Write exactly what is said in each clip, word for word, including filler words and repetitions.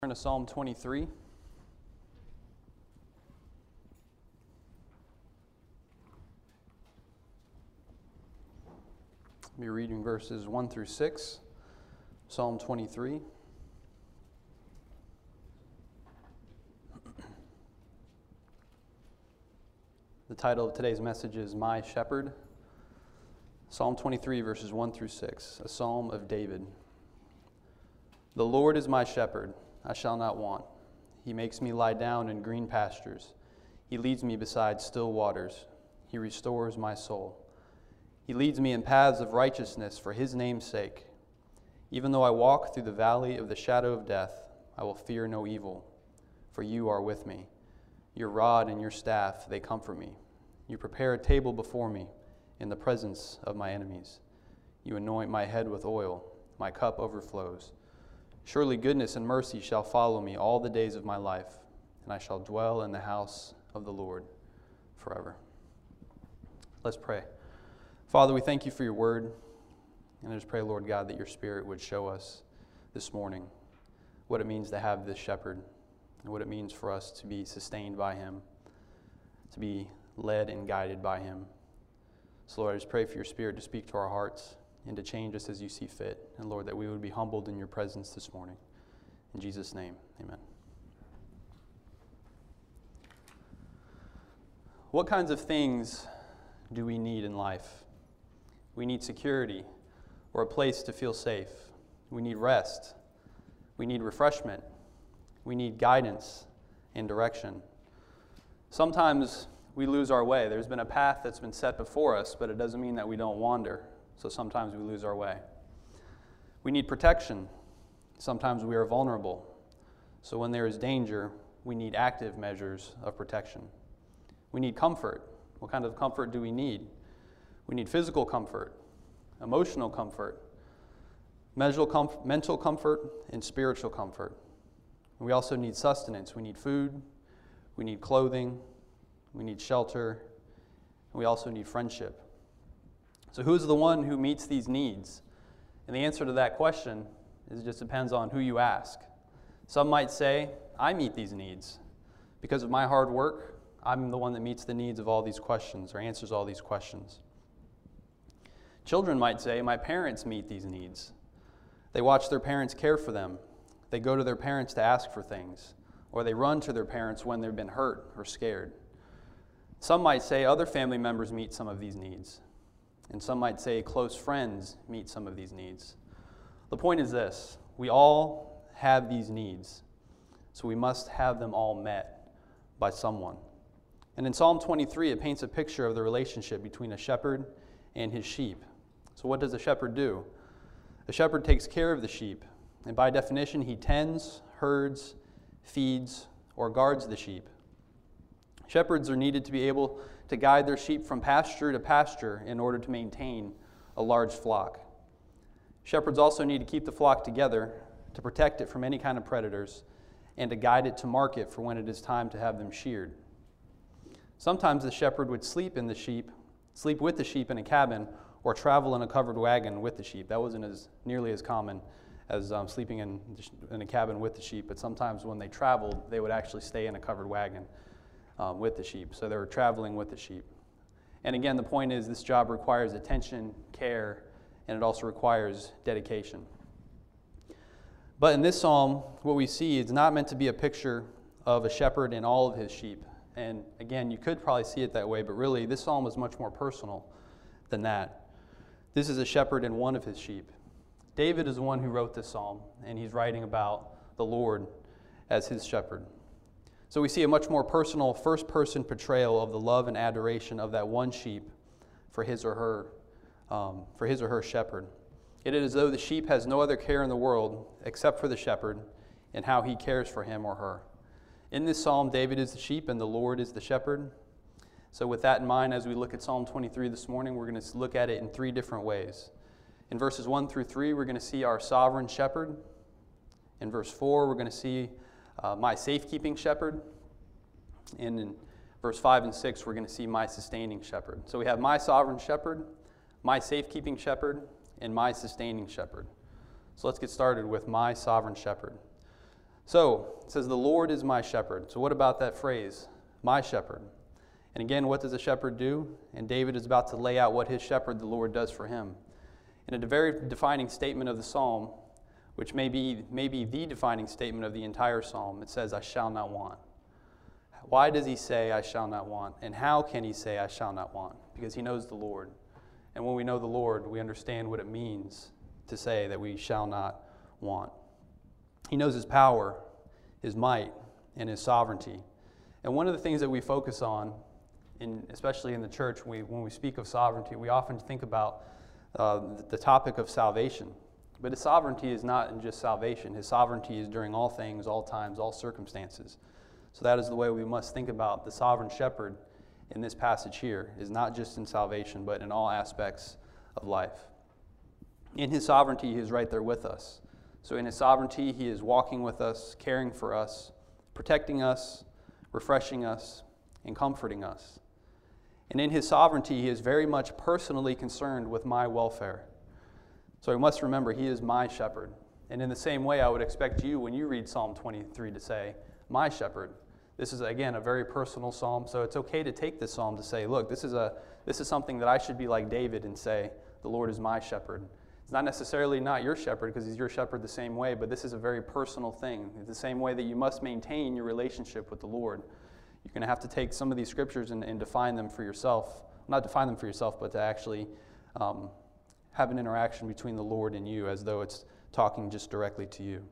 Turn to Psalm twenty-three. I'll be reading verses one through six, Psalm twenty-three. The title of today's message is My Shepherd. Psalm twenty-three, verses one through six, a psalm of David. The Lord is my shepherd, I shall not want. He makes me lie down in green pastures. He leads me beside still waters. He restores my soul. He leads me in paths of righteousness for his name's sake. Even though I walk through the valley of the shadow of death, I will fear no evil, for you are with me. Your rod and your staff, they comfort me. You prepare a table before me in the presence of my enemies. You anoint my head with oil. My cup overflows. Surely goodness and mercy shall follow me all the days of my life, and I shall dwell in the house of the Lord forever. Let's pray. Father, we thank you for your word, and I just pray, Lord God, that your Spirit would show us this morning what it means to have this shepherd, and what it means for us to be sustained by him, to be led and guided by him. So, Lord, I just pray for your Spirit to speak to our hearts and to change us as you see fit. And, Lord, that we would be humbled in your presence this morning. In Jesus' name, amen. What kinds of things do we need in life? We need security or a place to feel safe. We need rest. We need refreshment. We need guidance and direction. Sometimes we lose our way. There's been a path that's been set before us, but it doesn't mean that we don't wander. So sometimes we lose our way. We need protection. Sometimes we are vulnerable. So when there is danger, we need active measures of protection. We need comfort. What kind of comfort do we need? We need physical comfort, emotional comfort, mental comfort, and spiritual comfort. And we also need sustenance. We need food. We need clothing. We need shelter. And we also need friendship. So who's the one who meets these needs? And the answer to that question is it just depends on who you ask. Some might say, I meet these needs. Because of my hard work, I'm the one that meets the needs of all these questions or answers all these questions. Children might say, my parents meet these needs. They watch their parents care for them. They go to their parents to ask for things. Or they run to their parents when they've been hurt or scared. Some might say other family members meet some of these needs. And some might say close friends meet some of these needs. The point is this: we all have these needs, so we must have them all met by someone. And in Psalm twenty-three, it paints a picture of the relationship between a shepherd and his sheep. So what does a shepherd do? A shepherd takes care of the sheep, and by definition, he tends, herds, feeds, or guards the sheep. Shepherds are needed to be able to guide their sheep from pasture to pasture in order to maintain a large flock. Shepherds also need to keep the flock together to protect it from any kind of predators and to guide it to market for when it is time to have them sheared. Sometimes the shepherd would sleep in the sheep, sleep with the sheep in a cabin, or travel in a covered wagon with the sheep. That wasn't as nearly as common as um, sleeping in, in a cabin with the sheep, but sometimes when they traveled, they would actually stay in a covered wagon Um, with the sheep. So they were traveling with the sheep. And again, the point is this job requires attention, care, and it also requires dedication. But in this psalm, what we see is not meant to be a picture of a shepherd and all of his sheep. And again, you could probably see it that way, but really this psalm is much more personal than that. This is a shepherd and one of his sheep. David is the one who wrote this psalm, and he's writing about the Lord as his shepherd. So we see a much more personal first-person portrayal of the love and adoration of that one sheep for his or her, um, for his or her shepherd. It is as though the sheep has no other care in the world except for the shepherd and how he cares for him or her. In this psalm, David is the sheep and the Lord is the shepherd. So with that in mind, as we look at Psalm twenty-three this morning, we're going to look at it in three different ways. In verses one through three, we're going to see our sovereign shepherd. In verse four, we're going to see Uh, my safekeeping shepherd. And in verse five and six, we're going to see my sustaining shepherd. So we have my sovereign shepherd, my safekeeping shepherd, and my sustaining shepherd. So let's get started with my sovereign shepherd. So, it says, the Lord is my shepherd. So what about that phrase, my shepherd? And again, what does a shepherd do? And David is about to lay out what his shepherd, the Lord, does for him. In a very defining statement of the psalm, which may be, may be the defining statement of the entire psalm, it says, I shall not want. Why does he say, I shall not want? And how can he say, I shall not want? Because he knows the Lord. And when we know the Lord, we understand what it means to say that we shall not want. He knows his power, his might, and his sovereignty. And one of the things that we focus on, in, especially in the church, we, when we speak of sovereignty, we often think about uh, the topic of salvation. But his sovereignty is not in just salvation. His sovereignty is during all things, all times, all circumstances. So that is the way we must think about the sovereign shepherd in this passage here, is not just in salvation, but in all aspects of life. In his sovereignty, he is right there with us. So in his sovereignty, he is walking with us, caring for us, protecting us, refreshing us, and comforting us. And in his sovereignty, he is very much personally concerned with my welfare. So we must remember, he is my shepherd. And in the same way, I would expect you, when you read Psalm twenty-three, to say, my shepherd. This is, again, a very personal psalm, so it's okay to take this psalm to say, look, this is, a, this is something that I should be like David and say, the Lord is my shepherd. It's not necessarily not your shepherd, because he's your shepherd the same way, but this is a very personal thing. It's the same way that you must maintain your relationship with the Lord. You're going to have to take some of these scriptures and, and define them for yourself. Not define them for yourself, but to actually um, have an interaction between the Lord and you, as though it's talking just directly to you.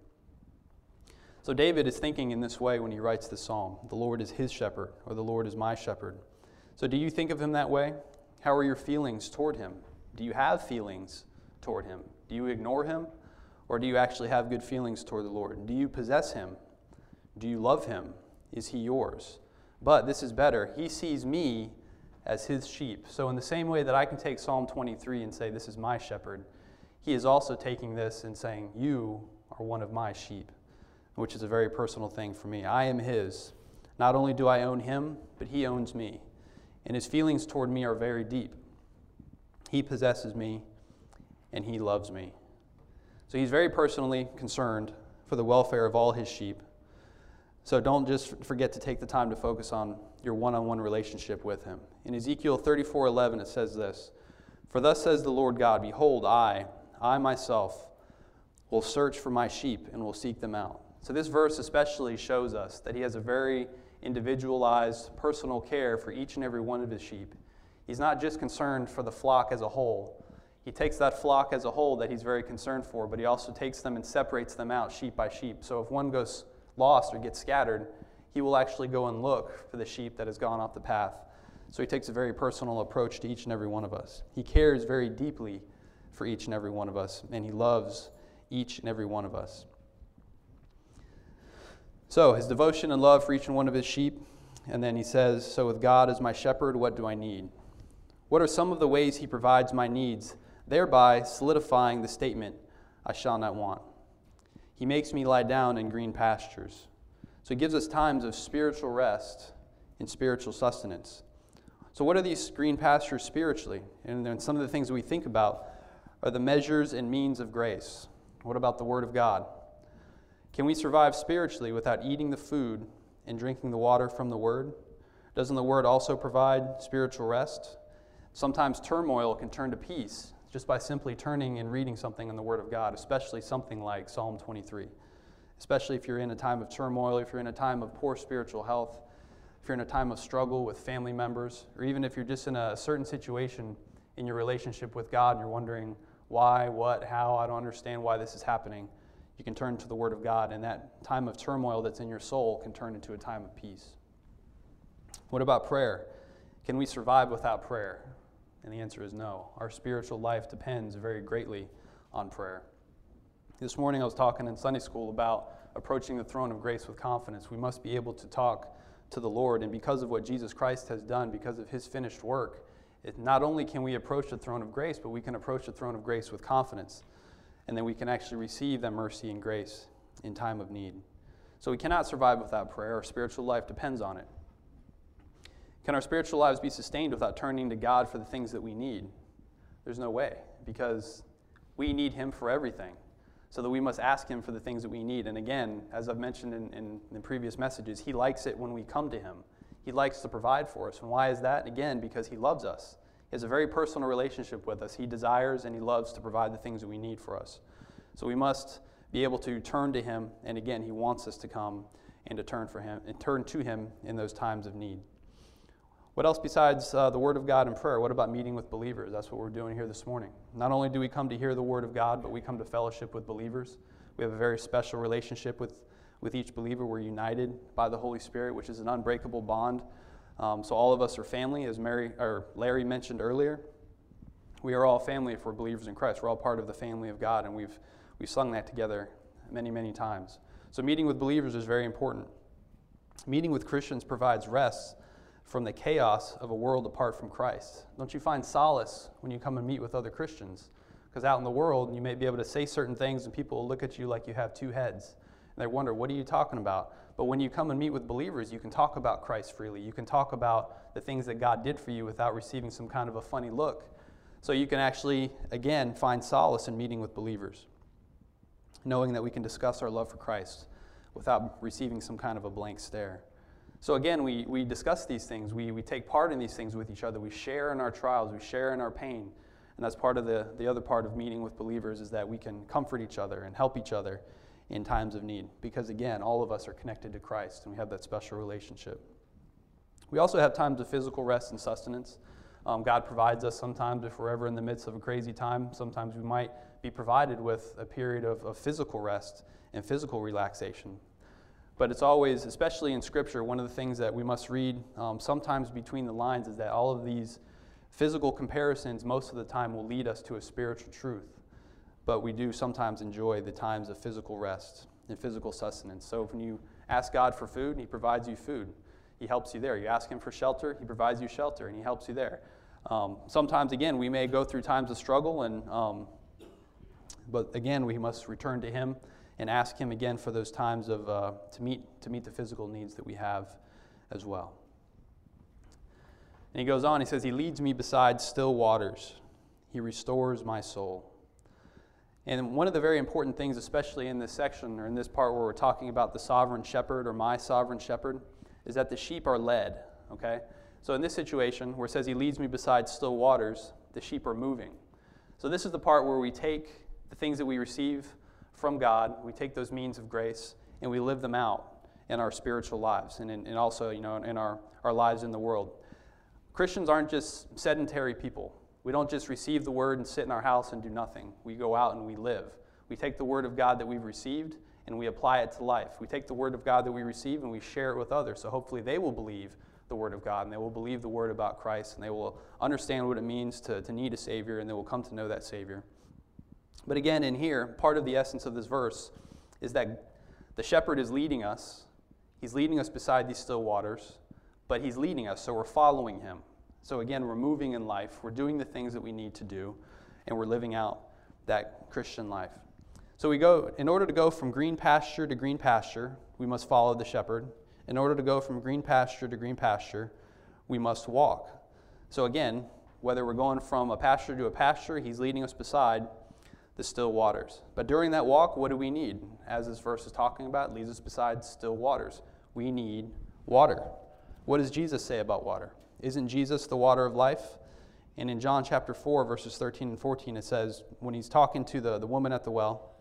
So David is thinking in this way when he writes this psalm. The Lord is his shepherd, or the Lord is my shepherd. So do you think of him that way? How are your feelings toward him? Do you have feelings toward him? Do you ignore him? Or do you actually have good feelings toward the Lord? Do you possess him? Do you love him? Is he yours? But this is better. He sees me as his sheep. So in the same way that I can take Psalm twenty-three and say, this is my shepherd, he is also taking this and saying, you are one of my sheep, which is a very personal thing for me. I am his. Not only do I own him, but he owns me. And his feelings toward me are very deep. He possesses me, and he loves me. So he's very personally concerned for the welfare of all his sheep. So don't just forget to take the time to focus on your one-on-one relationship with him. In Ezekiel thirty-four eleven, it says this, for thus says the Lord God, behold, I, I myself, will search for my sheep and will seek them out. So this verse especially shows us that he has a very individualized, personal care for each and every one of his sheep. He's not just concerned for the flock as a whole. He takes that flock as a whole that he's very concerned for, but he also takes them and separates them out sheep by sheep. So if one goes lost or gets scattered, he will actually go and look for the sheep that has gone off the path. So he takes a very personal approach to each and every one of us. He cares very deeply for each and every one of us, and he loves each and every one of us. So his devotion and love for each and one of his sheep. And then he says, so with God as my shepherd, what do I need? What are some of the ways he provides my needs, thereby solidifying the statement, I shall not want? He makes me lie down in green pastures. So he gives us times of spiritual rest and spiritual sustenance. So what are these green pastures spiritually? And then some of the things that we think about are the measures and means of grace. What about the Word of God? Can we survive spiritually without eating the food and drinking the water from the Word? Doesn't the Word also provide spiritual rest? Sometimes turmoil can turn to peace just by simply turning and reading something in the Word of God, especially something like Psalm twenty-three. Especially if you're in a time of turmoil, if you're in a time of poor spiritual health, if you're in a time of struggle with family members, or even if you're just in a certain situation in your relationship with God and you're wondering why, what, how, I don't understand why this is happening. You can turn to the Word of God, and that time of turmoil that's in your soul can turn into a time of peace. What about prayer? Can we survive without prayer? And the answer is no. Our spiritual life depends very greatly on prayer. This morning I was talking in Sunday school about approaching the throne of grace with confidence. We must be able to talk to the Lord, and because of what Jesus Christ has done, because of his finished work, it, not only can we approach the throne of grace, but we can approach the throne of grace with confidence. And then we can actually receive that mercy and grace in time of need. So we cannot survive without prayer. Our spiritual life depends on it. Can our spiritual lives be sustained without turning to God for the things that we need? There's no way, because we need him for everything. so that we must ask him for the things that we need. And again, as I've mentioned in, in, in previous messages, he likes it when we come to him. He likes to provide for us. And why is that? Again, because he loves us. He has a very personal relationship with us. He desires and he loves to provide the things that we need for us. So we must be able to turn to him, and again, he wants us to come and to turn for him and turn to him in those times of need. What else besides uh, the Word of God and prayer? What about meeting with believers? That's what we're doing here this morning. Not only do we come to hear the Word of God, but we come to fellowship with believers. We have a very special relationship with, with each believer. We're united by the Holy Spirit, which is an unbreakable bond. Um, so all of us are family, as Mary or Larry mentioned earlier. We are all family if we're believers in Christ. We're all part of the family of God, and we've we've sung that together many, many times. So meeting with believers is very important. Meeting with Christians provides rest from the chaos of a world apart from Christ. Don't you find solace when you come and meet with other Christians? Because out in the world, you may be able to say certain things and people will look at you like you have two heads. And they wonder, what are you talking about? But when you come and meet with believers, you can talk about Christ freely. You can talk about the things that God did for you without receiving some kind of a funny look. So you can actually, again, find solace in meeting with believers, knowing that we can discuss our love for Christ without receiving some kind of a blank stare. So again, we, we discuss these things. We, we take part in these things with each other. We share in our trials. We share in our pain. And that's part of the, the other part of meeting with believers, is that we can comfort each other and help each other in times of need. Because again, all of us are connected to Christ and we have that special relationship. We also have times of physical rest and sustenance. Um, God provides us sometimes if we're ever in the midst of a crazy time. Sometimes we might be provided with a period of, of physical rest and physical relaxation. But it's always, especially in Scripture, one of the things that we must read um, sometimes between the lines is that all of these physical comparisons most of the time will lead us to a spiritual truth. But we do sometimes enjoy the times of physical rest and physical sustenance. So when you ask God for food, He provides you food. He helps you there. You ask Him for shelter, He provides you shelter, and He helps you there. Um, sometimes, again, we may go through times of struggle, and um, but again, we must return to Him and ask Him again for those times of uh, to meet to meet the physical needs that we have as well. And he goes on, he says, He leads me beside still waters. He restores my soul. And one of the very important things, especially in this section or in this part where we're talking about the sovereign shepherd or my sovereign shepherd, is that the sheep are led, okay? So in this situation where it says He leads me beside still waters, the sheep are moving. So this is the part where we take the things that we receive from God, we take those means of grace, and we live them out in our spiritual lives and, in, and also, you know, in our, our lives in the world. Christians aren't just sedentary people. We don't just receive the Word and sit in our house and do nothing. We go out and we live. We take the Word of God that we've received and we apply it to life. We take the Word of God that we receive and we share it with others. So hopefully they will believe the Word of God and they will believe the Word about Christ and they will understand what it means to, to need a Savior and they will come to know that Savior. But again, in here, part of the essence of this verse is that the shepherd is leading us. He's leading us beside these still waters, but He's leading us, so we're following Him. So again, we're moving in life. We're doing the things that we need to do, and we're living out that Christian life. So we go, in order to go from green pasture to green pasture, we must follow the shepherd. In order to go from green pasture to green pasture, we must walk. So again, whether we're going from a pasture to a pasture, He's leading us beside the still waters. But during that walk, what do we need? As this verse is talking about, it leads us beside still waters. We need water. What does Jesus say about water? Isn't Jesus the water of life? And in John chapter four, verses thirteen and fourteen, it says, when He's talking to the, the woman at the well,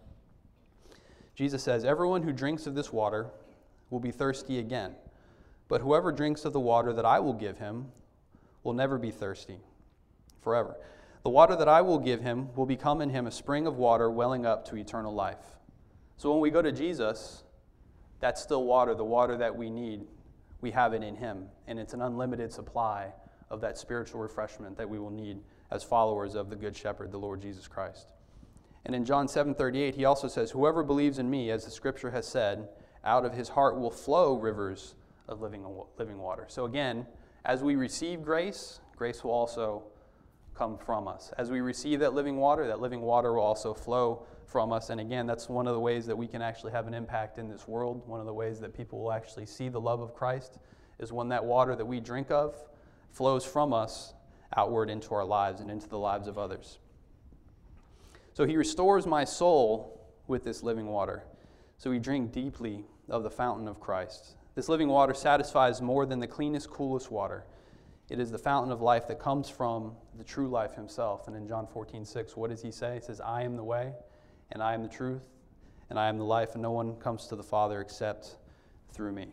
Jesus says, "Everyone who drinks of this water will be thirsty again. But whoever drinks of the water that I will give him will never be thirsty forever. The water that I will give him will become in him a spring of water welling up to eternal life." So when we go to Jesus, that still water, the water that we need, we have it in Him. And it's an unlimited supply of that spiritual refreshment that we will need as followers of the Good Shepherd, the Lord Jesus Christ. And in John seven thirty-eight, He also says, "Whoever believes in me, as the Scripture has said, out of his heart will flow rivers of living, living water." So again, as we receive grace, grace will also come from us. As we receive that living water, that living water will also flow from us. And again, that's one of the ways that we can actually have an impact in this world. One of the ways that people will actually see the love of Christ is when that water that we drink of flows from us outward into our lives and into the lives of others. So He restores my soul with this living water. So we drink deeply of the fountain of Christ. This living water satisfies more than the cleanest, coolest water. It is the fountain of life that comes from the true life himself. And in John fourteen six, what does he say? He says, I am the way, and I am the truth, and I am the life, and no one comes to the Father except through me.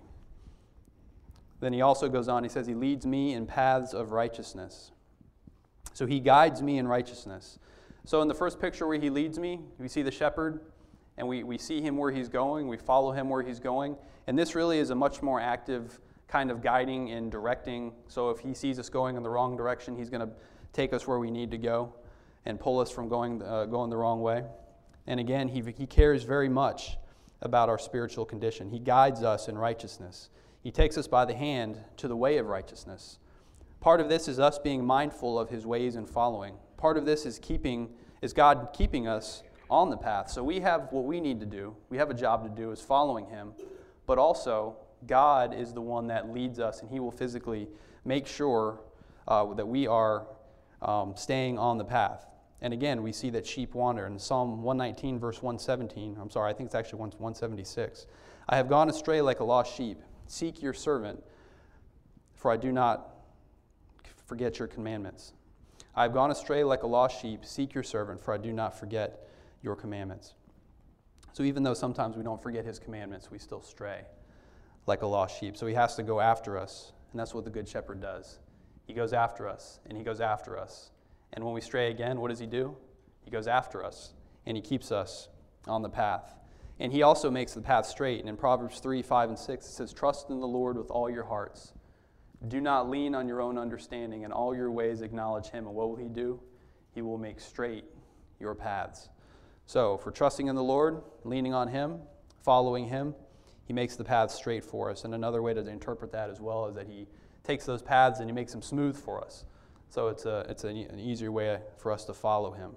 Then he also goes on, he says, he leads me in paths of righteousness. So he guides me in righteousness. So in the first picture where he leads me, we see the shepherd, and we, we see him where he's going, we follow him where he's going. And this really is a much more active kind of guiding and directing. So if he sees us going in the wrong direction, he's going to take us where we need to go and pull us from going uh, going the wrong way. And again, he, he cares very much about our spiritual condition. He guides us in righteousness. He takes us by the hand to the way of righteousness. Part of this is us being mindful of his ways and following. Part of this is keeping is God keeping us on the path. So we have what we need to do. We have a job to do is following him. But also, God is the one that leads us, and he will physically make sure uh, that we are um, staying on the path. And again, we see that sheep wander. In Psalm one nineteen, verse one seventeen, I'm sorry, I think it's actually one seventy-six. I have gone astray like a lost sheep. Seek your servant, for I do not forget your commandments. I have gone astray like a lost sheep. Seek your servant, for I do not forget your commandments. So even though sometimes we don't forget his commandments, we still stray like a lost sheep. So he has to go after us, and that's what the Good Shepherd does. He goes after us, and he goes after us. And when we stray again, what does he do? He goes after us, and he keeps us on the path. And he also makes the path straight. And in Proverbs three, five, and six, it says, trust in the Lord with all your hearts. Do not lean on your own understanding. In all your ways acknowledge him. And what will he do? He will make straight your paths. So for trusting in the Lord, leaning on him, following him, he makes the paths straight for us. And another way to interpret that as well is that he takes those paths and he makes them smooth for us. So it's, a, it's a, an easier way for us to follow him.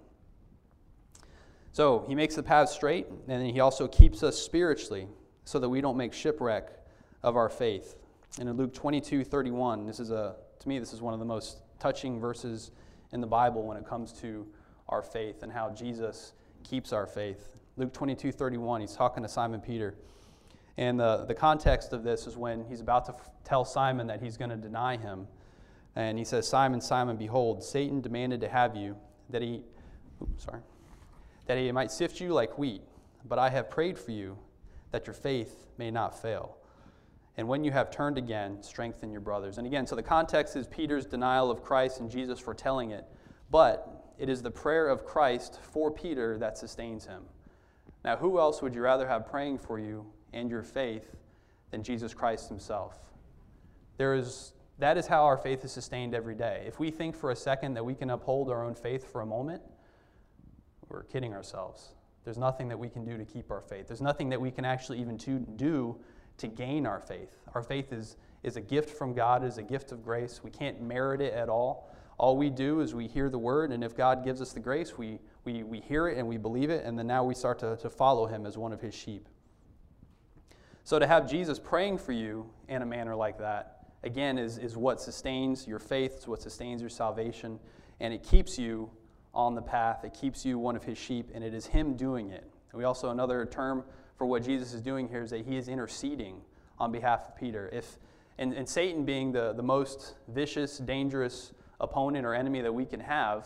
So he makes the paths straight, and then he also keeps us spiritually so that we don't make shipwreck of our faith. And in Luke twenty-two thirty-one, this is a, to me, this is one of the most touching verses in the Bible when it comes to our faith and how Jesus keeps our faith. Luke twenty-two thirty-one, he's talking to Simon Peter. And the, the context of this is when he's about to f- tell Simon that he's going to deny him. And he says, Simon, Simon, behold, Satan demanded to have you, that he, oops, sorry, that he might sift you like wheat. But I have prayed for you, that your faith may not fail. And when you have turned again, strengthen your brothers. And again, so the context is Peter's denial of Christ and Jesus foretelling it. But it is the prayer of Christ for Peter that sustains him. Now, who else would you rather have praying for you and your faith than Jesus Christ himself? There is, that is how our faith is sustained every day. If we think for a second that we can uphold our own faith for a moment, we're kidding ourselves. There's nothing that we can do to keep our faith. There's nothing that we can actually even to do to gain our faith. Our faith is, is a gift from God, is a gift of grace. We can't merit it at all. All we do is we hear the word, and if God gives us the grace, we, we, we hear it and we believe it, and then now we start to, to follow him as one of his sheep. So to have Jesus praying for you in a manner like that, again, is, is what sustains your faith, it's what sustains your salvation, and it keeps you on the path. It keeps you one of his sheep, and it is him doing it. And we also, another term for what Jesus is doing here is that he is interceding on behalf of Peter. If and, and Satan being the, the most vicious, dangerous opponent or enemy that we can have,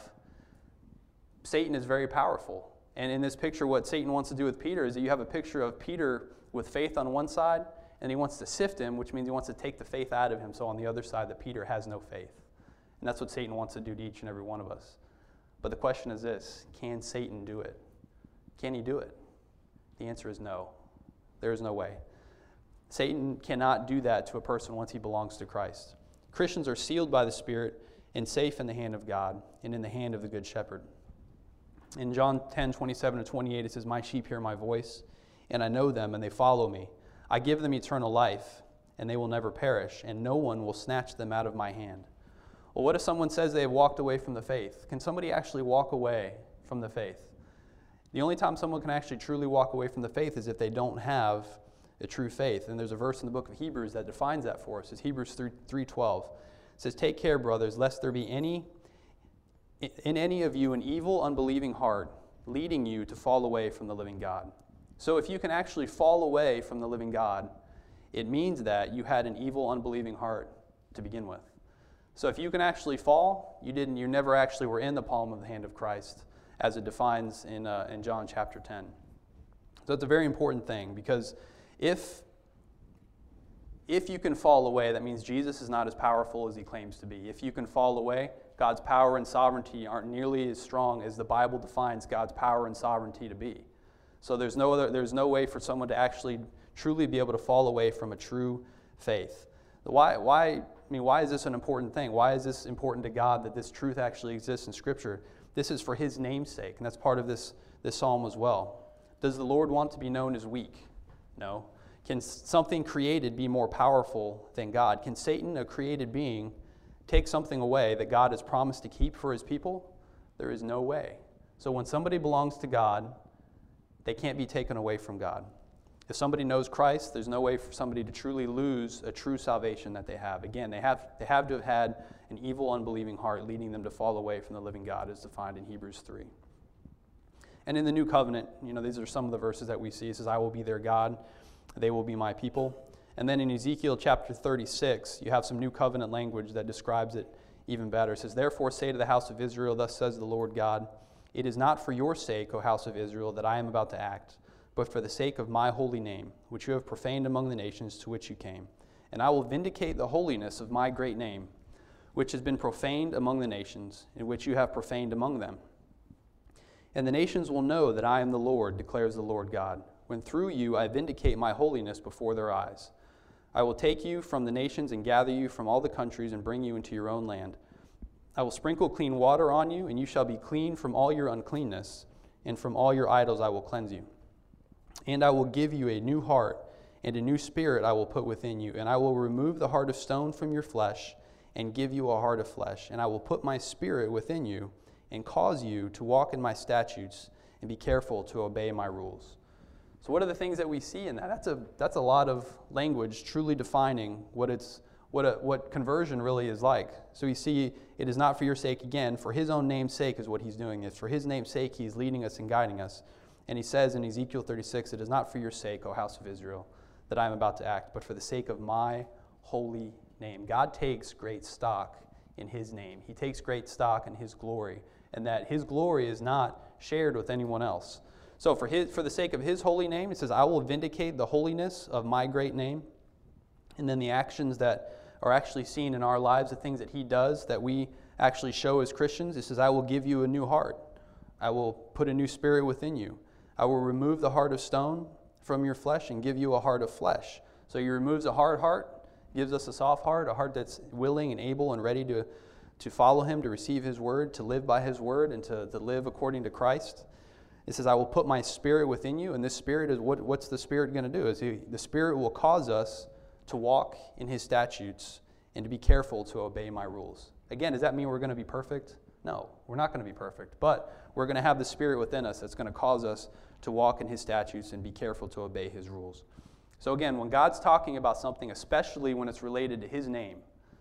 Satan is very powerful. And in this picture, what Satan wants to do with Peter is that you have a picture of Peter with faith on one side, and he wants to sift him, which means he wants to take the faith out of him, so on the other side that Peter has no faith. And that's what Satan wants to do to each and every one of us. But the question is this, can Satan do it? Can he do it? The answer is no. There is no way. Satan cannot do that to a person once he belongs to Christ. Christians are sealed by the Spirit and safe in the hand of God and in the hand of the Good Shepherd. In John ten, twenty-seven to twenty-eight, it says, my sheep hear my voice, and I know them, and they follow me. I give them eternal life, and they will never perish, and no one will snatch them out of my hand. Well, what if someone says they have walked away from the faith? Can somebody actually walk away from the faith? The only time someone can actually truly walk away from the faith is if they don't have a true faith. And there's a verse in the book of Hebrews that defines that for us. It's Hebrews three twelve. It says, take care, brothers, lest there be any in any of you an evil, unbelieving heart, leading you to fall away from the living God. So if you can actually fall away from the living God, it means that you had an evil, unbelieving heart to begin with. So if you can actually fall, you didn't. You never actually were in the palm of the hand of Christ, as it defines in uh, in John chapter ten. So it's a very important thing, because if if you can fall away, that means Jesus is not as powerful as he claims to be. If you can fall away, God's power and sovereignty aren't nearly as strong as the Bible defines God's power and sovereignty to be. So there's no other. There's no way for someone to actually truly be able to fall away from a true faith. Why? Why? I mean, why is this an important thing? Why is this important to God that this truth actually exists in Scripture? This is for his name's sake, and that's part of this, this psalm as well. Does the Lord want to be known as weak? No. Can something created be more powerful than God? Can Satan, a created being, take something away that God has promised to keep for his people? There is no way. So when somebody belongs to God, they can't be taken away from God. If somebody knows Christ, there's no way for somebody to truly lose a true salvation that they have. Again, they have, they have to have had an evil, unbelieving heart leading them to fall away from the living God, as defined in Hebrews three. And in the New Covenant, you know, these are some of the verses that we see. It says, I will be their God, they will be my people. And then in Ezekiel chapter thirty-six, you have some New Covenant language that describes it even better. It says, therefore say to the house of Israel, thus says the Lord God, it is not for your sake, O house of Israel, that I am about to act, but for the sake of my holy name, which you have profaned among the nations to which you came. And I will vindicate the holiness of my great name, which has been profaned among the nations, and which you have profaned among them. And the nations will know that I am the Lord, declares the Lord God, when through you I vindicate my holiness before their eyes. I will take you from the nations and gather you from all the countries and bring you into your own land. I will sprinkle clean water on you, and you shall be clean from all your uncleanness, and from all your idols I will cleanse you. And I will give you a new heart, and a new spirit I will put within you, and I will remove the heart of stone from your flesh, and give you a heart of flesh. And I will put my spirit within you, and cause you to walk in my statutes, and be careful to obey my rules. So what are the things that we see in that? That's a that's a lot of language truly defining what it's what a, what conversion really is like. So we see it is not for your sake, again, for his own name's sake is what he's doing. It's for his name's sake he's leading us and guiding us. And he says in Ezekiel thirty-six, it is not for your sake, O house of Israel, that I am about to act, but for the sake of my holy name. God takes great stock in his name. He takes great stock in his glory, and that his glory is not shared with anyone else. So for his, for the sake of his holy name, it says, I will vindicate the holiness of my great name. And then the actions that are actually seen in our lives, the things that he does that we actually show as Christians, it says, I will give you a new heart. I will put a new spirit within you. I will remove the heart of stone from your flesh and give you a heart of flesh. So he removes a hard heart, gives us a soft heart, a heart that's willing and able and ready to, to follow him, to receive his word, to live by his word, and to, to live according to Christ. It says, I will put my spirit within you, and this spirit is, what, what's the spirit going to do? Is he, the spirit will cause us to walk in his statutes and to be careful to obey my rules. Again, does that mean we're going to be perfect? No, we're not going to be perfect, but we're going to have the spirit within us that's going to cause us to walk in his statutes and be careful to obey his rules. So again, when God's talking about something, especially when it's related to his name,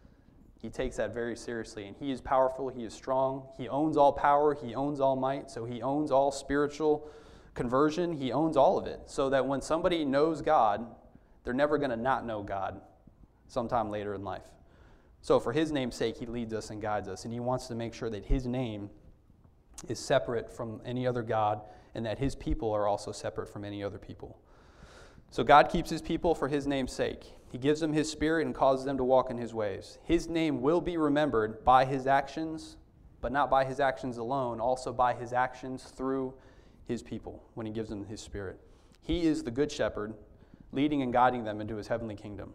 he takes that very seriously. And he is powerful, he is strong, he owns all power, he owns all might, so he owns all spiritual conversion, he owns all of it. So that when somebody knows God, they're never going to not know God sometime later in life. So for his name's sake, he leads us and guides us, and he wants to make sure that his name is separate from any other God, and that his people are also separate from any other people. So God keeps his people for his name's sake. He gives them his spirit and causes them to walk in his ways. His name will be remembered by his actions, but not by his actions alone, also by his actions through his people when he gives them his spirit. He is the good shepherd, leading and guiding them into his heavenly kingdom.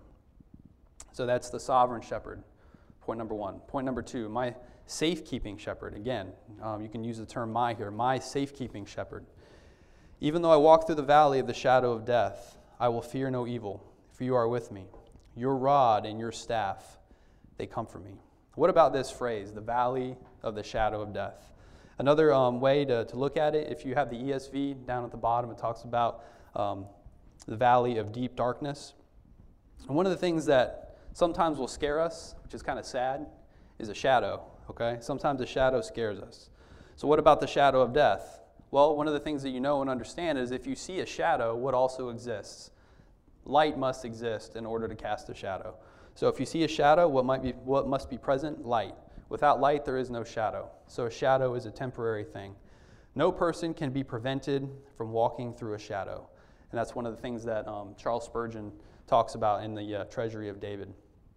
So that's the sovereign shepherd, point number one. Point number two, my safekeeping shepherd. Again, um, you can use the term my here, my safekeeping shepherd. Even though I walk through the valley of the shadow of death, I will fear no evil, for you are with me. Your rod and your staff, they comfort me. What about this phrase, the valley of the shadow of death? Another um, way to, to look at it, if you have the E S V down at the bottom, it talks about um, the valley of deep darkness. And one of the things that sometimes will scare us, which is kind of sad, is a shadow, okay? Sometimes a shadow scares us. So what about the shadow of death? Well, one of the things that you know and understand is if you see a shadow, what also exists? Light must exist in order to cast a shadow. So if you see a shadow, what might be what must be present? Light. Without light, there is no shadow. So a shadow is a temporary thing. No person can be prevented from walking through a shadow. And that's one of the things that um, Charles Spurgeon talks about in the uh, Treasury of David.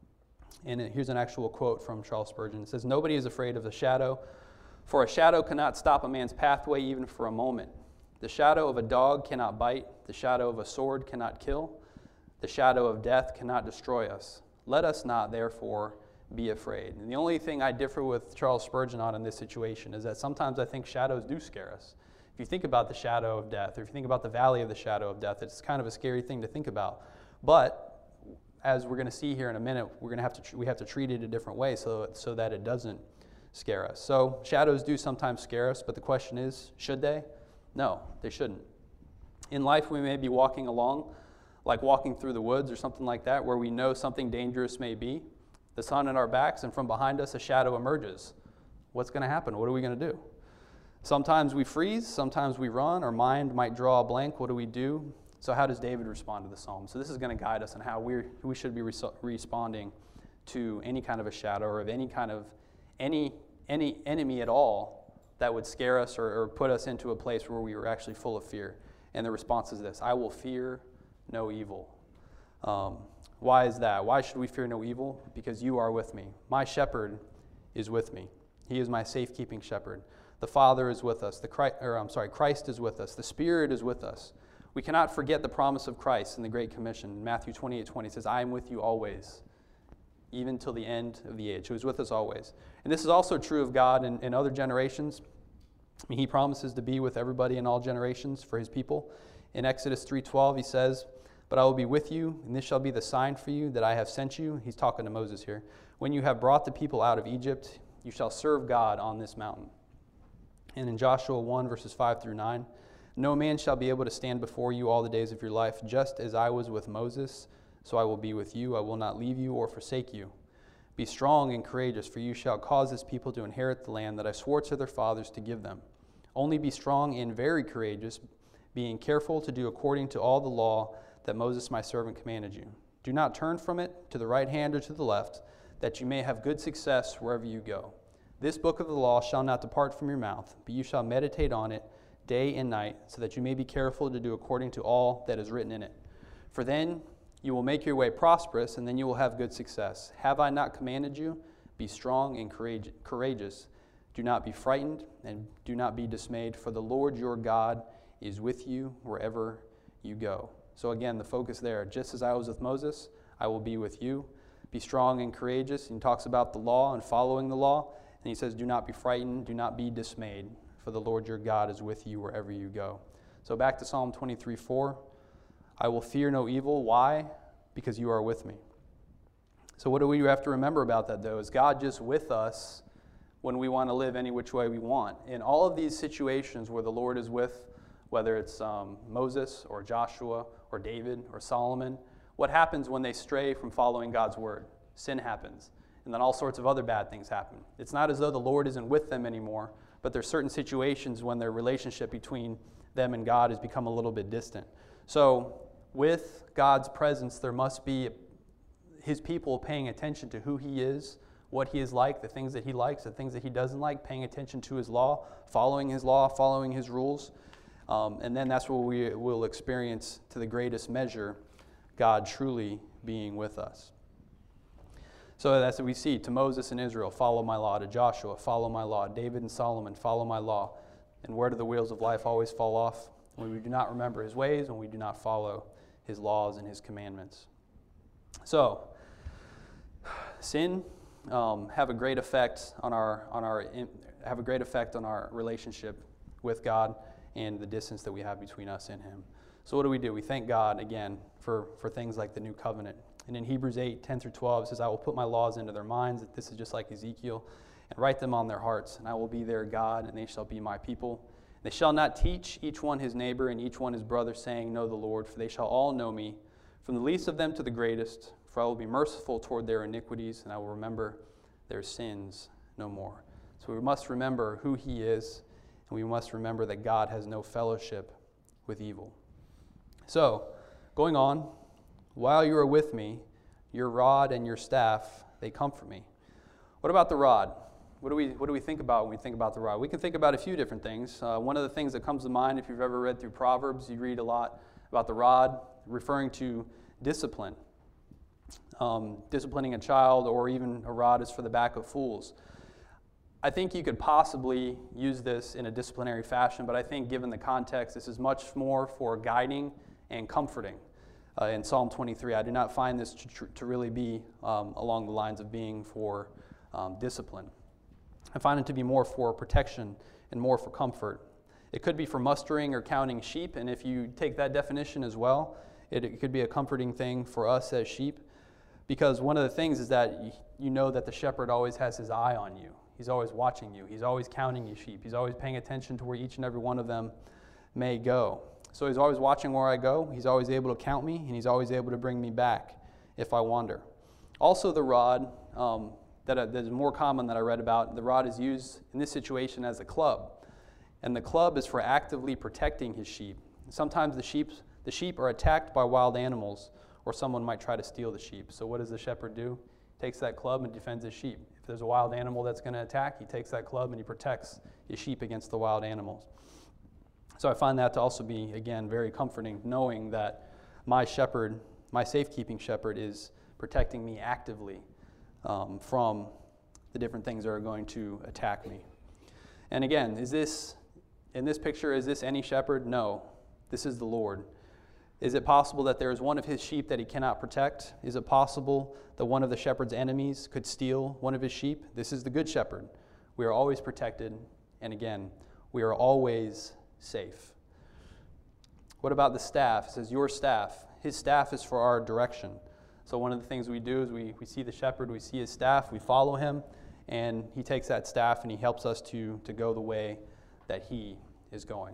And it, here's an actual quote from Charles Spurgeon. It says, "Nobody is afraid of the shadow, for a shadow cannot stop a man's pathway even for a moment. The shadow of a dog cannot bite. The shadow of a sword cannot kill. The shadow of death cannot destroy us. Let us not, therefore, be afraid." And the only thing I differ with Charles Spurgeon on in this situation is that sometimes I think shadows do scare us. If you think about the shadow of death, or if you think about the valley of the shadow of death, it's kind of a scary thing to think about. But as we're going to see here in a minute, we're going to have to tr- we have to treat it a different way so so that it doesn't scare us. So shadows do sometimes scare us, but the question is, should they? No, they shouldn't. In life, we may be walking along, like walking through the woods or something like that, where we know something dangerous may be. The sun at our backs, and from behind us a shadow emerges. What's going to happen? What are we going to do? Sometimes we freeze, sometimes we run, our mind might draw a blank. What do we do? So how does David respond to the psalm? So this is going to guide us on how we we should be res- responding to any kind of a shadow or of any kind of any any enemy at all that would scare us or, or put us into a place where we were actually full of fear. And the response is this: I will fear no evil. Um, why is that? Why should we fear no evil? Because you are with me. My shepherd is with me. He is my safekeeping shepherd. The Father is with us. The Christ, or I'm sorry, Christ is with us. The Spirit is with us. We cannot forget the promise of Christ in the Great Commission. Matthew twenty-eight twenty says, "I am with you always, even till the end of the age." He was with us always. And this is also true of God in, in other generations. I mean, He promises to be with everybody in all generations for His people. In Exodus three twelve, He says, "But I will be with you, and this shall be the sign for you that I have sent you." He's talking to Moses here. "When you have brought the people out of Egypt, you shall serve God on this mountain." And in Joshua one, verses five through nine, "No man shall be able to stand before you all the days of your life. Just as I was with Moses, so I will be with you. I will not leave you or forsake you. Be strong and courageous, for you shall cause this people to inherit the land that I swore to their fathers to give them. Only be strong and very courageous, being careful to do according to all the law that Moses my servant commanded you. Do not turn from it to the right hand or to the left, that you may have good success wherever you go. This book of the law shall not depart from your mouth, but you shall meditate on it day and night, so that you may be careful to do according to all that is written in it. For then you will make your way prosperous, and then you will have good success. Have I not commanded you? Be strong and courageous. Do not be frightened, and do not be dismayed, for the Lord your God is with you wherever you go." So again, the focus there, just as I was with Moses, I will be with you. Be strong and courageous. And he talks about the law and following the law. And he says, do not be frightened, do not be dismayed, for the Lord your God is with you wherever you go. So back to Psalm twenty-three four. I will fear no evil. Why? Because you are with me. So what do we have to remember about that, though? Is God just with us when we want to live any which way we want? In all of these situations where the Lord is with, whether it's um, Moses or Joshua or David or Solomon, what happens when they stray from following God's word? Sin happens. And then all sorts of other bad things happen. It's not as though the Lord isn't with them anymore, but there's certain situations when their relationship between them and God has become a little bit distant. So with God's presence, there must be His people paying attention to who He is, what He is like, the things that He likes, the things that He doesn't like, paying attention to His law, following His law, following His rules. Um, and then that's where we will experience, to the greatest measure, God truly being with us. So that's what we see. To Moses and Israel, follow my law. To Joshua, follow my law. David and Solomon, follow my law. And where do the wheels of life always fall off? When we do not remember His ways, when we do not follow His laws and His commandments. So, sin um, have a great effect on our on our have a great effect on our relationship with God and the distance that we have between us and Him. So what do we do? We thank God again for for things like the new covenant. And in Hebrews eight, ten through twelve, it says, I will put my laws into their minds. This is just like Ezekiel. And write them on their hearts. And I will be their God, and they shall be my people. They shall not teach each one his neighbor and each one his brother, saying, Know the Lord, for they shall all know me, from the least of them to the greatest. For I will be merciful toward their iniquities, and I will remember their sins no more. So we must remember who He is, and we must remember that God has no fellowship with evil. So, going on, while you are with me, your rod and your staff, they comfort me. What about the rod? What do we what do we think about when we think about the rod? We can think about a few different things. Uh, one of the things that comes to mind, if you've ever read through Proverbs, you read a lot about the rod, referring to discipline. Um, disciplining a child, or even a rod is for the back of fools. I think you could possibly use this in a disciplinary fashion, but I think given the context, this is much more for guiding and comforting. Uh, in Psalm twenty-three, I do not find this to, tr- to really be um, along the lines of being for um, discipline. I find it to be more for protection and more for comfort. It could be for mustering or counting sheep, and if you take that definition as well, it, it could be a comforting thing for us as sheep, because one of the things is that you, you know that the shepherd always has his eye on you. He's always watching you. He's always counting you sheep. He's always paying attention to where each and every one of them may go. So he's always watching where I go. He's always able to count me, and he's always able to bring me back if I wander. Also, the rod, um, that, uh, that is more common that I read about, the rod is used in this situation as a club. And the club is for actively protecting his sheep. Sometimes the sheep, the sheep are attacked by wild animals, or someone might try to steal the sheep. So what does the shepherd do? He takes that club and defends his sheep. If there's a wild animal that's going to attack, he takes that club and he protects his sheep against the wild animals. So I find that to also be, again, very comforting, knowing that my shepherd, my safekeeping shepherd, is protecting me actively um, from the different things that are going to attack me. And again, is this, in this picture, is this any shepherd? No. This is the Lord. Is it possible that there is one of his sheep that he cannot protect? Is it possible that one of the shepherd's enemies could steal one of his sheep? This is the good shepherd. We are always protected, and again, we are always safe. What about the staff? It says, your staff. His staff is for our direction. So one of the things we do is we, we see the shepherd, we see his staff, we follow him, and he takes that staff and he helps us to, to go the way that he is going.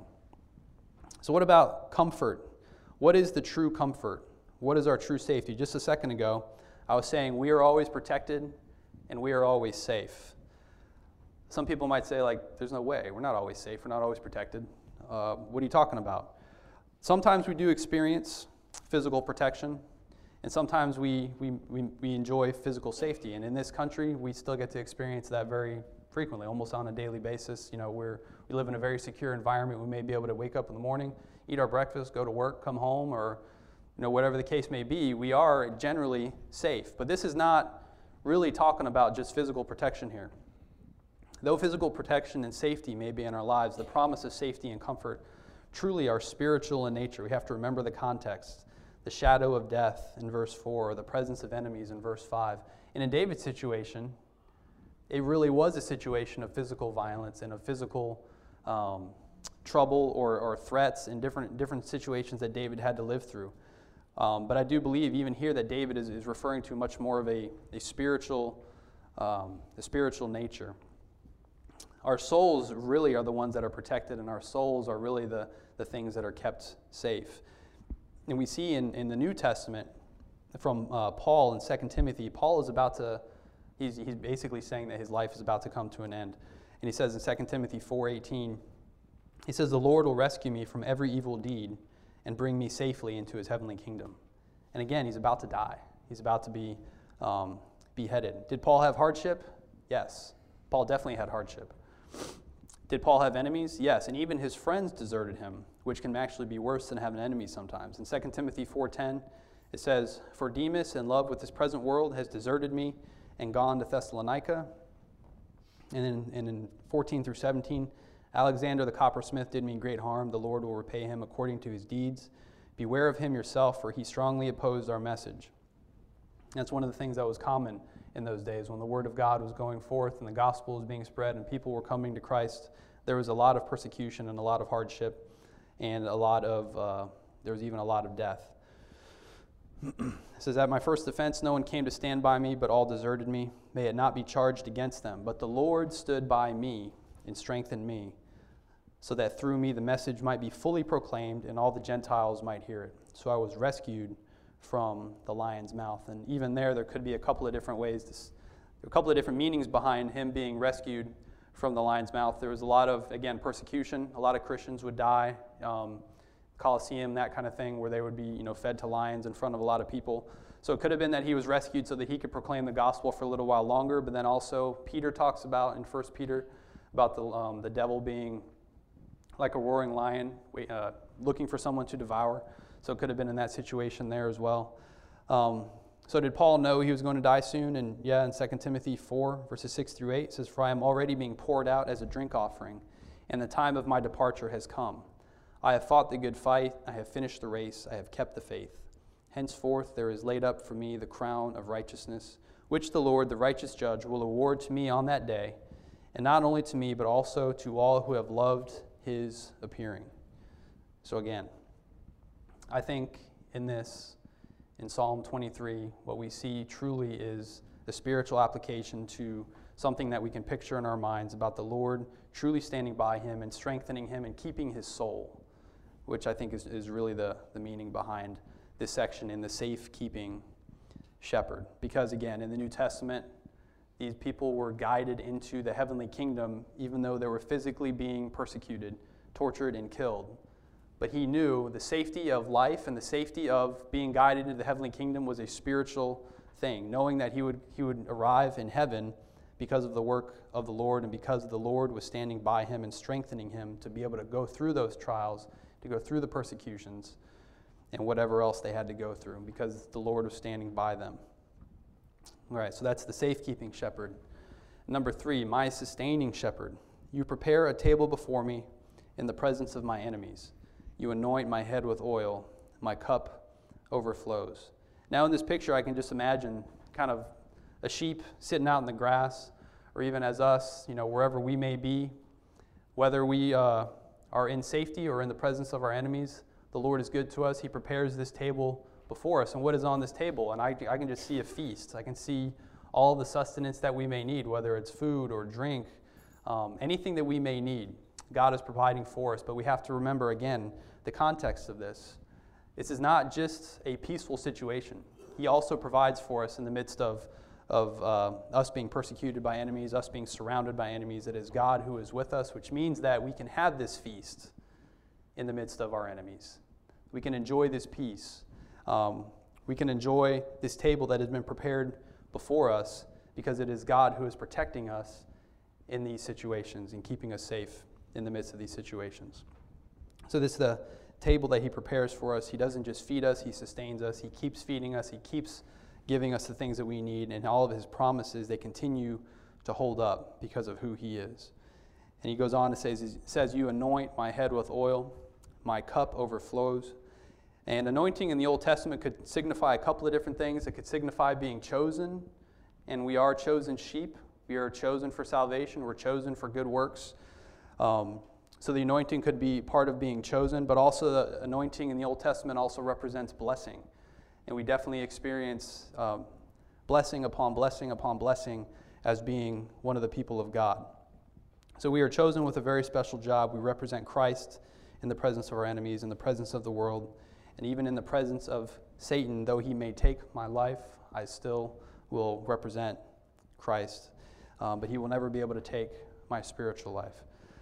So what about comfort? What is the true comfort? What is our true safety? Just a second ago, I was saying we are always protected and we are always safe. Some people might say, like, there's no way. We're not always safe. We're not always protected. Uh, what are you talking about? Sometimes we do experience physical protection, and sometimes we, we, we, we enjoy physical safety. And in this country, we still get to experience that very frequently, almost on a daily basis. You know, we're, we live in a very secure environment. We may be able to wake up in the morning, eat our breakfast, go to work, come home, or you know, whatever the case may be. We are generally safe. But this is not really talking about just physical protection here. Though physical protection and safety may be in our lives, the promise of safety and comfort truly are spiritual in nature. We have to remember the context. The shadow of death in verse four, or the presence of enemies in verse five. And in David's situation, it really was a situation of physical violence and of physical um, trouble or, or threats in different, different situations that David had to live through. Um, but I do believe even here that David is, is referring to much more of a, a spiritual um, a spiritual nature. Our souls really are the ones that are protected, and our souls are really the, the things that are kept safe. And we see in, in the New Testament from uh, Paul in Second Timothy, Paul is about to, he's, he's basically saying that his life is about to come to an end. And he says in Second Timothy four eighteen, he says, the Lord will rescue me from every evil deed and bring me safely into his heavenly kingdom. And again, he's about to die. He's about to be um, beheaded. Did Paul have hardship? Yes. Paul definitely had hardship. Did Paul have enemies? Yes, and even his friends deserted him, which can actually be worse than having enemies sometimes. In Second Timothy four ten, it says, for Demas, in love with this present world, has deserted me and gone to Thessalonica. And in, and in fourteen through seventeen, Alexander the coppersmith did me great harm. The Lord will repay him according to his deeds. Beware of him yourself, for he strongly opposed our message. That's one of the things that was common in those days when the word of God was going forth and the gospel was being spread and people were coming to Christ. There was a lot of persecution and a lot of hardship and a lot of, uh, there was even a lot of death. It says, at my first offense, no one came to stand by me, but all deserted me. May it not be charged against them. But the Lord stood by me and strengthened me, so that through me the message might be fully proclaimed and all the Gentiles might hear it. So I was rescued from the lion's mouth. And even there, there could be a couple of different ways, to, a couple of different meanings behind him being rescued from the lion's mouth. There was a lot of, again, persecution. A lot of Christians would die. Um, Colosseum, that kind of thing, where they would be, you know, fed to lions in front of a lot of people. So it could have been that he was rescued so that he could proclaim the gospel for a little while longer. But then also, Peter talks about in First Peter about the um, the devil being like a roaring lion, uh, looking for someone to devour. So it could have been in that situation there as well. Um, so did Paul know he was going to die soon? And yeah, in Second Timothy four, verses six through eight, it says, "For I am already being poured out as a drink offering, and the time of my departure has come. I have fought the good fight, I have finished the race, I have kept the faith. Henceforth there is laid up for me the crown of righteousness, which the Lord, the righteous judge, will award to me on that day, and not only to me, but also to all who have loved his appearing." So again, I think in this, in Psalm twenty-three, what we see truly is the spiritual application to something that we can picture in our minds about the Lord truly standing by him and strengthening him and keeping his soul, which I think is, is really the, the meaning behind this section in the safekeeping shepherd. Because again, in the New Testament, these people were guided into the heavenly kingdom even though they were physically being persecuted, tortured, and killed. But he knew the safety of life and the safety of being guided into the heavenly kingdom was a spiritual thing, knowing that he would he would arrive in heaven because of the work of the Lord and because the Lord was standing by him and strengthening him to be able to go through those trials, to go through the persecutions, and whatever else they had to go through, because the Lord was standing by them. All right, so that's the safekeeping shepherd. Number three, my sustaining shepherd. You prepare a table before me in the presence of my enemies. You anoint my head with oil. My cup overflows. Now in this picture, I can just imagine kind of a sheep sitting out in the grass, or even as us, you know, wherever we may be, whether we uh, are in safety or in the presence of our enemies, the Lord is good to us. He prepares this table before us. And what is on this table? And I, I can just see a feast. I can see all the sustenance that we may need, whether it's food or drink, um, anything that we may need. God is providing for us, but we have to remember, again, the context of this. This is not just a peaceful situation. He also provides for us in the midst of, of uh, us being persecuted by enemies, us being surrounded by enemies. It is God who is with us, which means that we can have this feast in the midst of our enemies. We can enjoy this peace. Um, we can enjoy this table that has been prepared before us because it is God who is protecting us in these situations and keeping us safe in the midst of these situations. So this is the table that he prepares for us. He doesn't just feed us, he sustains us. He keeps feeding us. He keeps giving us the things that we need. And all of his promises, they continue to hold up because of who he is. And he goes on to say, says, you anoint my head with oil, my cup overflows. And anointing in the Old Testament could signify a couple of different things. It could signify being chosen, and we are chosen sheep. We are chosen for salvation. We're chosen for good works. Um, so the anointing could be part of being chosen, but also the anointing in the Old Testament also represents blessing. And we definitely experience um, blessing upon blessing upon blessing as being one of the people of God. So we are chosen with a very special job. We represent Christ in the presence of our enemies, in the presence of the world, and even in the presence of Satan. Though he may take my life, I still will represent Christ. Um, but he will never be able to take my spiritual life.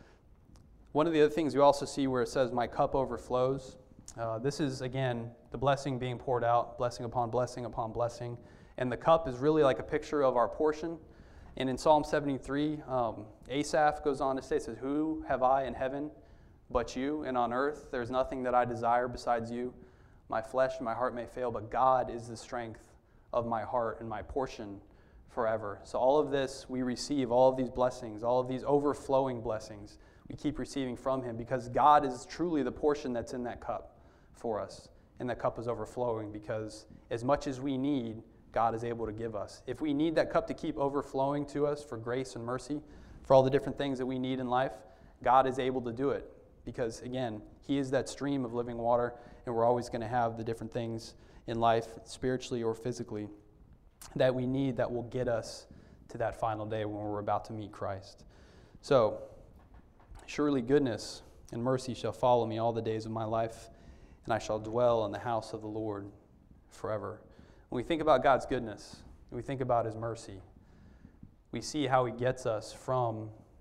One of the other things you also see where it says, my cup overflows. Uh, this is, again, the blessing being poured out, blessing upon blessing upon blessing. And the cup is really like a picture of our portion. And in Psalm seventy-three, um, Asaph goes on to say, it says, who have I in heaven but you? And on earth there's nothing that I desire besides you. My flesh and my heart may fail, but God is the strength of my heart and my portion forever. So all of this we receive, all of these blessings, all of these overflowing blessings, we keep receiving from him because God is truly the portion that's in that cup for us. And that cup is overflowing because as much as we need, God is able to give us. If we need that cup to keep overflowing to us for grace and mercy, for all the different things that we need in life, God is able to do it. Because again, he is that stream of living water, and we're always going to have the different things in life, spiritually or physically, that we need that will get us to that final day when we're about to meet Christ. So, surely goodness and mercy shall follow me all the days of my life, and I shall dwell in the house of the Lord forever. When we think about God's goodness, and we think about his mercy, we see how he gets us from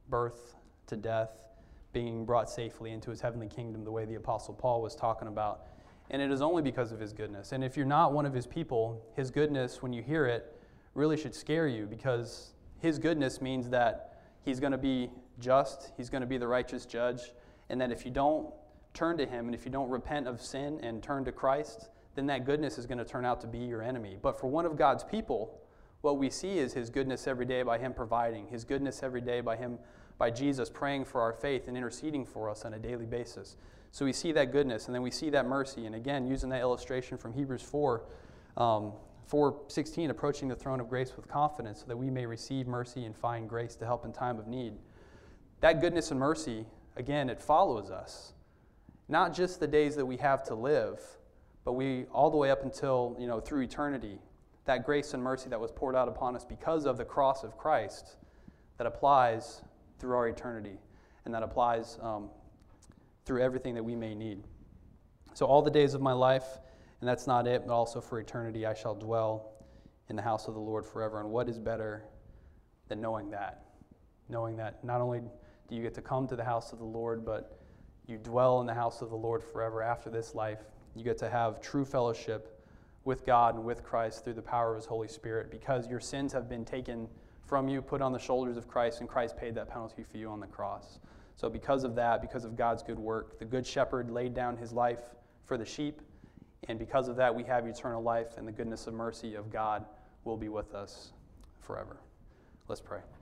birth to death, being brought safely into his heavenly kingdom the way the Apostle Paul was talking about. And it is only because of his goodness. And if you're not one of his people, his goodness, when you hear it, really should scare you, because his goodness means that he's going to be just, he's going to be the righteous judge, and that if you don't turn to him and if you don't repent of sin and turn to Christ, then that goodness is going to turn out to be your enemy. But for one of God's people, what we see is his goodness every day by him providing, his goodness every day by him, by Jesus praying for our faith and interceding for us on a daily basis. So we see that goodness, and then we see that mercy. And again, using that illustration from Hebrews four, um, four sixteen, approaching the throne of grace with confidence so that we may receive mercy and find grace to help in time of need. That goodness and mercy, again, it follows us. Not just the days that we have to live, but we all the way up until, you know, through eternity. That grace and mercy that was poured out upon us because of the cross of Christ, that applies through our eternity, and that applies um, through everything that we may need. So all the days of my life, and that's not it, but also for eternity, I shall dwell in the house of the Lord forever. And what is better than knowing that? Knowing that not only do you get to come to the house of the Lord, but you dwell in the house of the Lord forever after this life. You get to have true fellowship with God and with Christ through the power of his Holy Spirit, because your sins have been taken from you, put on the shoulders of Christ, and Christ paid that penalty for you on the cross. So because of that, because of God's good work, the good shepherd laid down his life for the sheep, and because of that, we have eternal life, and the goodness and mercy of God will be with us forever. Let's pray.